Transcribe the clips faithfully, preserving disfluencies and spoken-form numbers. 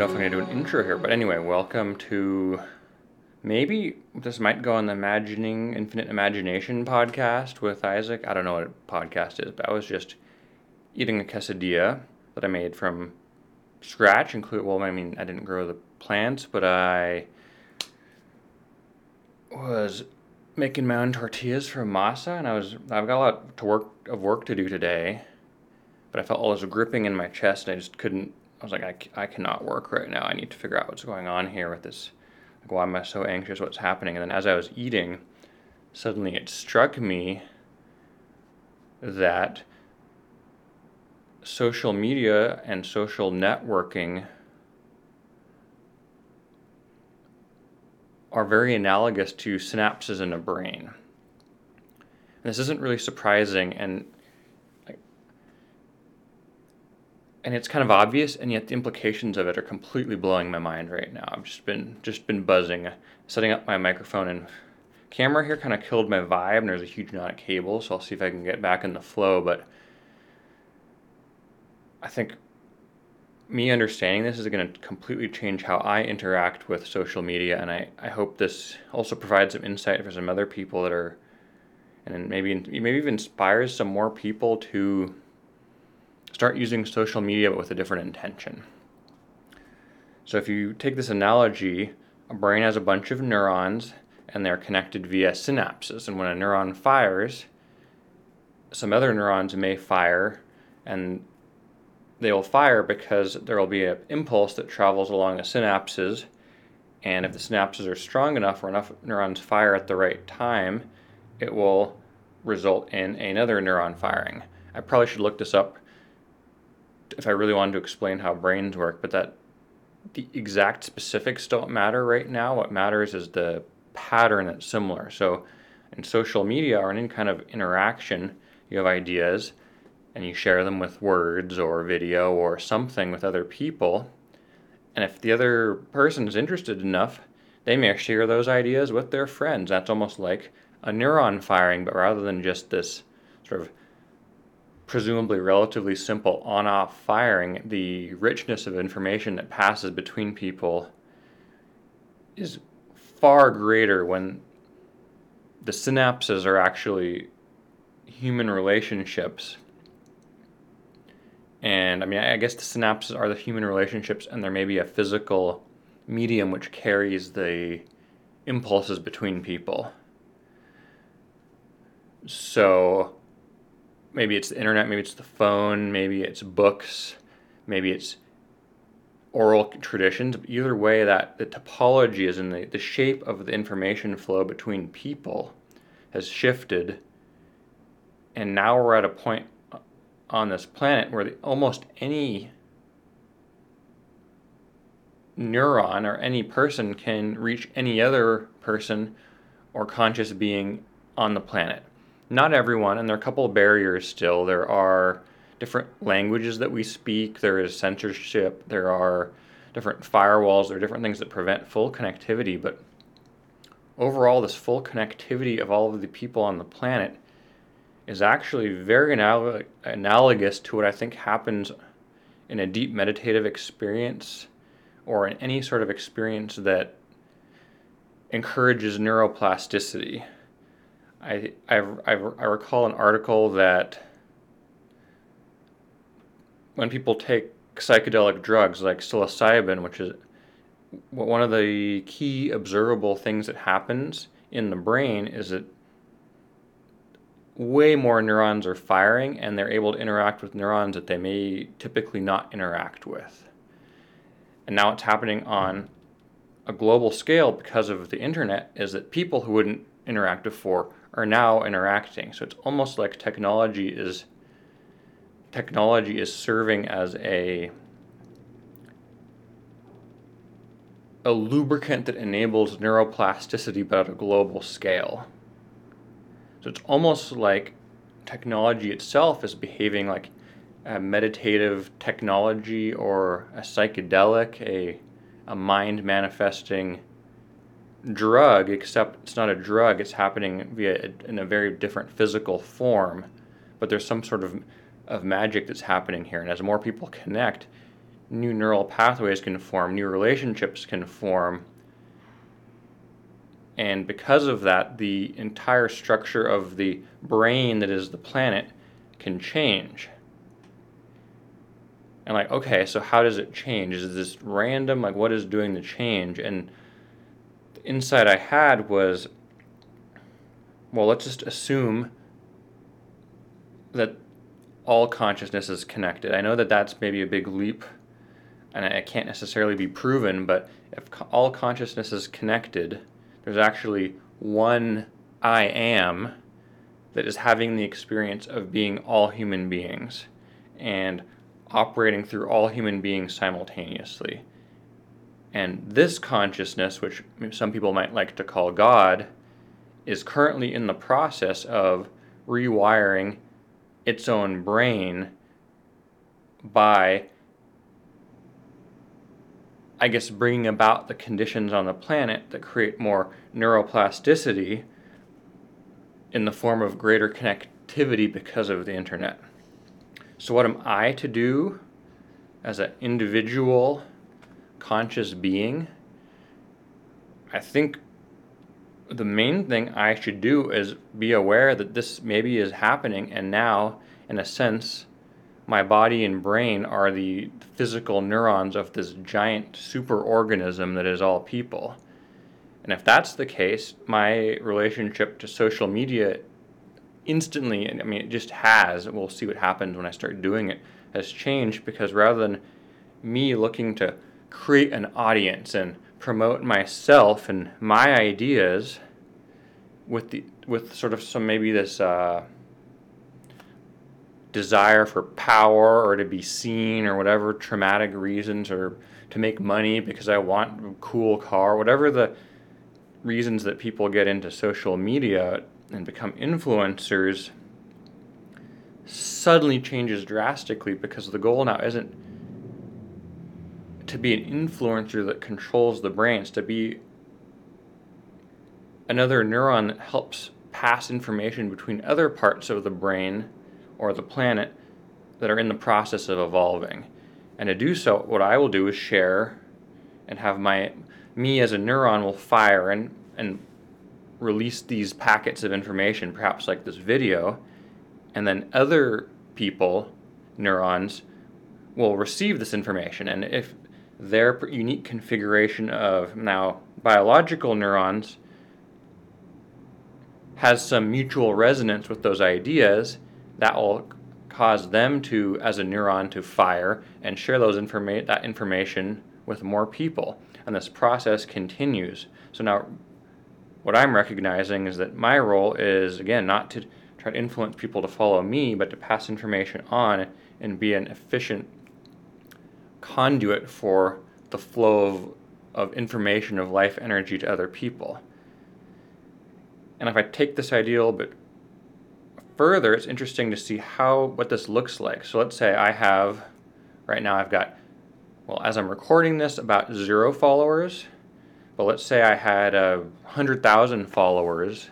know if I'm going to do an intro here, but anyway, welcome to maybe this might go on the Imagining Infinite Imagination podcast with Isaac. I don't know what a podcast is, but I was just eating a quesadilla that I made from scratch. Include well, I mean, I didn't grow the plants, but I was making my own tortillas from masa, and I was I've got a lot to work of work to do today, but I felt all this gripping in my chest, and I just couldn't. I was like, I, I cannot work right now. I need to figure out what's going on here with this. Like, why am I so anxious? What's happening? And then as I was eating, suddenly it struck me that social media and social networking are very analogous to synapses in a brain. And this isn't really surprising, and And it's kind of obvious, and yet the implications of it are completely blowing my mind right now. I've just been just been buzzing. Setting up my microphone and camera here kind of killed my vibe, and there's a huge amount of cable, so I'll see if I can get back in the flow. But I think me understanding this is going to completely change how I interact with social media, and I, I hope this also provides some insight for some other people that are, and maybe maybe even inspires some more people to start using social media but with a different intention. So if you take this analogy, a brain has a bunch of neurons and they're connected via synapses. And when a neuron fires, some other neurons may fire, and they will fire because there will be an impulse that travels along the synapses. And if the synapses are strong enough or enough neurons fire at the right time, it will result in another neuron firing. I probably should look this up if I really wanted to explain how brains work, but that the exact specifics don't matter right now. What matters is the pattern that's similar. So in social media or in any kind of interaction, you have ideas and you share them with words or video or something with other people. And if the other person is interested enough, they may share those ideas with their friends. That's almost like a neuron firing, but rather than just this sort of presumably relatively simple on-off firing, the richness of information that passes between people is far greater when the synapses are actually human relationships. And I mean, I guess the synapses are the human relationships, and there may be a physical medium which carries the impulses between people. So maybe it's the internet, maybe it's the phone, maybe it's books, maybe it's oral traditions. But either way, that the topology is in the, the shape of the information flow between people has shifted. And now we're at a point on this planet where the, almost any neuron or any person can reach any other person or conscious being on the planet. Not everyone, and there are a couple of barriers still. There are different languages that we speak, there is censorship, there are different firewalls, there are different things that prevent full connectivity, but overall this full connectivity of all of the people on the planet is actually very anal- analogous to what I think happens in a deep meditative experience or in any sort of experience that encourages neuroplasticity. I, I, I, I recall an article that when people take psychedelic drugs like psilocybin, which is one of the key observable things that happens in the brain, is that way more neurons are firing and they're able to interact with neurons that they may typically not interact with. And now what's happening on a global scale because of the internet is that people who wouldn't interact before are now interacting. So it's almost like technology is technology is serving as a a lubricant that enables neuroplasticity but at a global scale. So it's almost like technology itself is behaving like a meditative technology or a psychedelic, a a mind manifesting drug, except it's not a drug, it's happening via in a very different physical form, but there's some sort of of magic that's happening here. And as more people connect, new neural pathways can form, new relationships can form. And because of that, the entire structure of the brain that is the planet can change. And like, okay, so how does it change? Is this random? Like, what is doing the change? And the insight I had was, well, let's just assume that all consciousness is connected. I know that that's maybe a big leap, and it can't necessarily be proven, but if all consciousness is connected, there's actually one I am that is having the experience of being all human beings and operating through all human beings simultaneously. And this consciousness, which some people might like to call God, is currently in the process of rewiring its own brain by, I guess, bringing about the conditions on the planet that create more neuroplasticity in the form of greater connectivity because of the internet. So what am I to do as an individual conscious being? I think the main thing I should do is be aware that this maybe is happening, and now, in a sense, my body and brain are the physical neurons of this giant superorganism that is all people. And if that's the case, my relationship to social media instantly, I mean, it just has, we'll see what happens when I start doing it, has changed, because rather than me looking to create an audience and promote myself and my ideas with the with sort of some maybe this uh, desire for power or to be seen or whatever traumatic reasons, or to make money because I want a cool car, whatever the reasons that people get into social media and become influencers, suddenly changes drastically, because the goal now isn't to be an influencer that controls the brain. It's to be another neuron that helps pass information between other parts of the brain or the planet that are in the process of evolving. And to do so, what I will do is share and have my me as a neuron will fire and and release these packets of information, perhaps like this video, and then other people, neurons, will receive this information. And if their unique configuration of now biological neurons has some mutual resonance with those ideas, that will cause them to, as a neuron, to fire and share those informa- that information with more people. And this process continues. So now what I'm recognizing is that my role is, again, not to try to influence people to follow me, but to pass information on and be an efficient conduit for the flow of, of information, of life energy to other people. And if I take this idea a little bit further, it's interesting to see how what this looks like. So let's say I have, right now I've got, well, as I'm recording this, about zero followers. But let's say I had a one hundred thousand followers.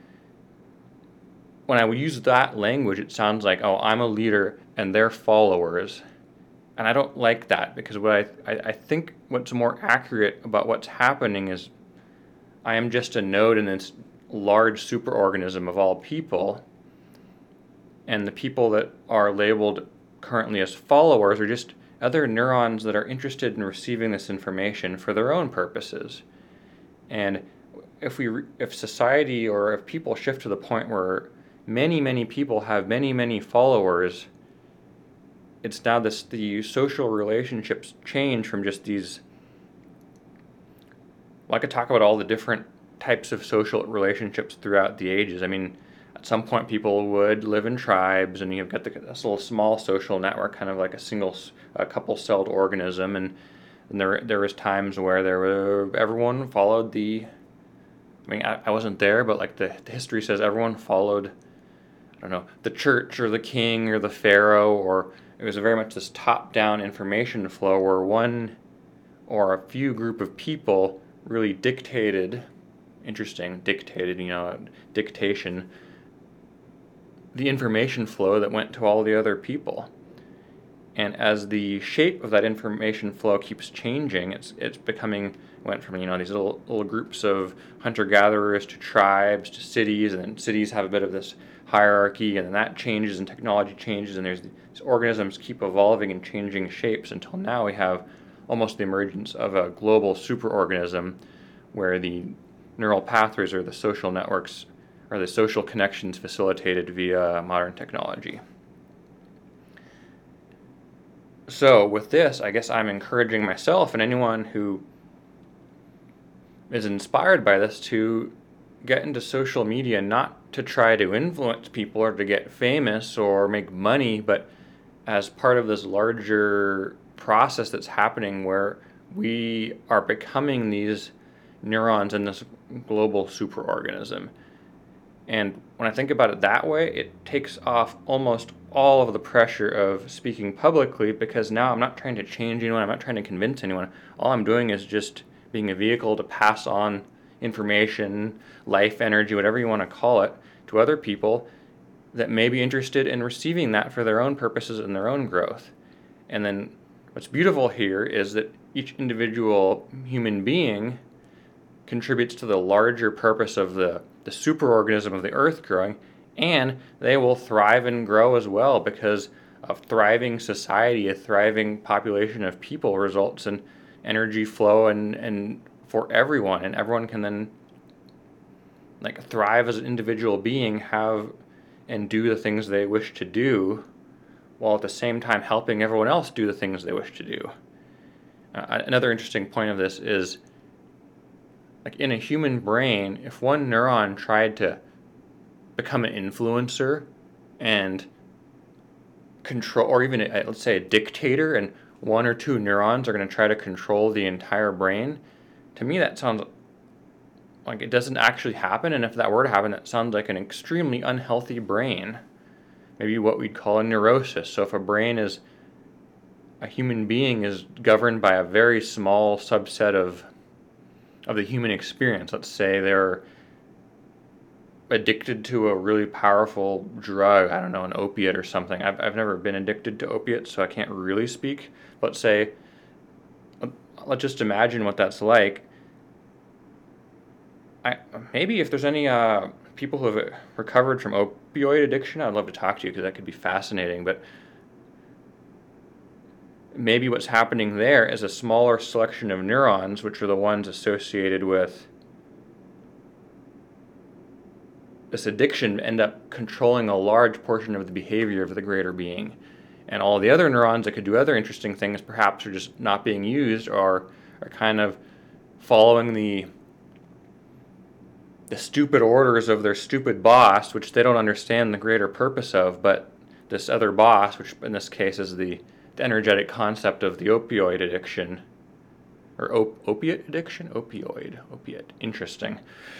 When I would use that language, it sounds like, oh, I'm a leader and they're followers. And I don't like that, because what I, I, I think what's more accurate about what's happening is I am just a node in this large superorganism of all people, and the people that are labeled currently as followers are just other neurons that are interested in receiving this information for their own purposes. And if we, if society or if people shift to the point where many, many people have many, many followers, it's now this, the social relationships change from just these, well, I could talk about all the different types of social relationships throughout the ages. I mean, at some point people would live in tribes, and you've got the, this little small social network, kind of like a single, a couple-celled organism, and, and there there was times where there were, everyone followed the, I mean, I, I wasn't there, but like the, the history says everyone followed, I don't know, the church or the king or the pharaoh, or it was very much this top-down information flow where one or a few group of people really dictated, interesting, dictated, you know, dictation, the information flow that went to all the other people. And as the shape of that information flow keeps changing, it's it's becoming, went from, you know, these little little groups of hunter-gatherers to tribes to cities, and then cities have a bit of this hierarchy, and then that changes and technology changes, and there's these organisms keep evolving and changing shapes until now we have almost the emergence of a global superorganism where the neural pathways or the social networks or the social connections facilitated via modern technology. So with this, I guess I'm encouraging myself and anyone who is inspired by this to get into social media, not to try to influence people or to get famous or make money, but as part of this larger process that's happening where we are becoming these neurons in this global superorganism. And when I think about it that way, it takes off almost all of the pressure of speaking publicly, because now I'm not trying to change anyone, I'm not trying to convince anyone. All I'm doing is just being a vehicle to pass on information, life energy, whatever you want to call it, to other people that may be interested in receiving that for their own purposes and their own growth. And then what's beautiful here is that each individual human being contributes to the larger purpose of the, the superorganism of the earth growing, and they will thrive and grow as well, because a thriving society, a thriving population of people results in energy flow and, and for everyone, and everyone can then like thrive as an individual being, have and do the things they wish to do, while at the same time helping everyone else do the things they wish to do. Uh, another interesting point of this is, like in a human brain, if one neuron tried to become an influencer and control, or even a, let's say a dictator, and one or two neurons are going to try to control the entire brain, to me that sounds like it doesn't actually happen. And if that were to happen, that sounds like an extremely unhealthy brain, maybe what we'd call a neurosis. So if a brain is, a human being is governed by a very small subset of of the human experience, let's say they're addicted to a really powerful drug, I don't know, an opiate or something. I've, I've never been addicted to opiates, so I can't really speak. Let's say, let's just imagine what that's like. I, maybe if there's any uh, people who have recovered from opioid addiction, I'd love to talk to you, because that could be fascinating. But maybe what's happening there is a smaller selection of neurons, which are the ones associated with this addiction, end up controlling a large portion of the behavior of the greater being. And all the other neurons that could do other interesting things perhaps are just not being used, or are kind of following the the stupid orders of their stupid boss, which they don't understand the greater purpose of. But this other boss, which in this case is the, the energetic concept of the opioid addiction, or op- opiate addiction? Opioid, opiate, interesting.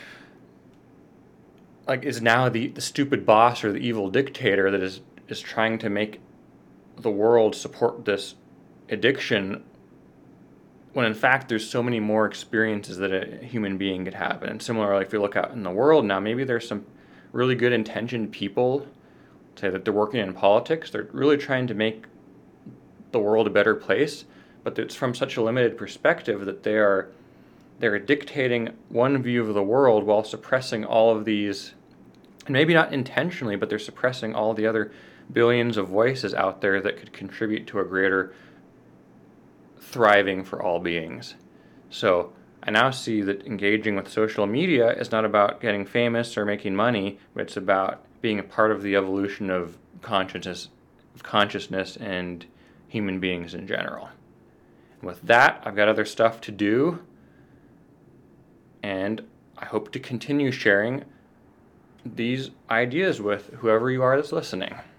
Like, is now the, the stupid boss or the evil dictator that is, is trying to make the world support this addiction, when in fact there's so many more experiences that a human being could have. And similarly, if you look out in the world now, maybe there's some really good intentioned people, say that they're working in politics, they're really trying to make the world a better place, but it's from such a limited perspective that they are they're dictating one view of the world while suppressing all of these, and maybe not intentionally, but they're suppressing all the other billions of voices out there that could contribute to a greater thriving for all beings. So I now see that engaging with social media is not about getting famous or making money, but it's about being a part of the evolution of consciousness, of consciousness and human beings in general. And with that, I've got other stuff to do, and I hope to continue sharing these ideas with whoever you are that's listening.